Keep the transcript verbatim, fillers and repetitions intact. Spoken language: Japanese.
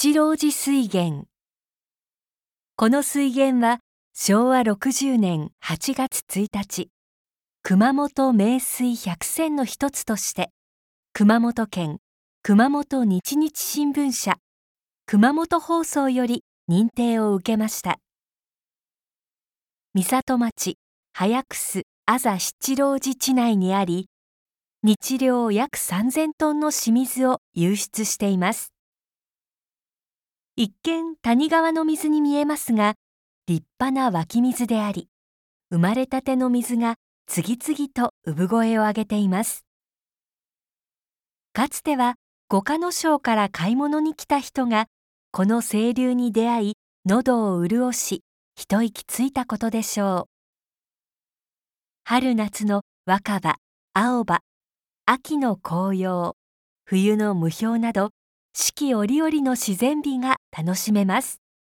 七郎寺水源。この水源はしょうわろくじゅうねんはちがつついたち、熊本名水百選の一つとして熊本県熊本日日新聞社熊本放送より認定を受けました。三里町早楠あざ七郎寺地内にあり、日量約さんぜんトンの清水を湧出しています。一見谷川の水に見えますが、立派な湧き水であり、生まれたての水が次々と産声を上げています。かつては五箇野省から買い物に来た人がこの清流に出会い、喉を潤し一息ついたことでしょう。春夏の若葉、青葉、秋の紅葉、冬の霧氷など四季折々の自然美が楽しめます。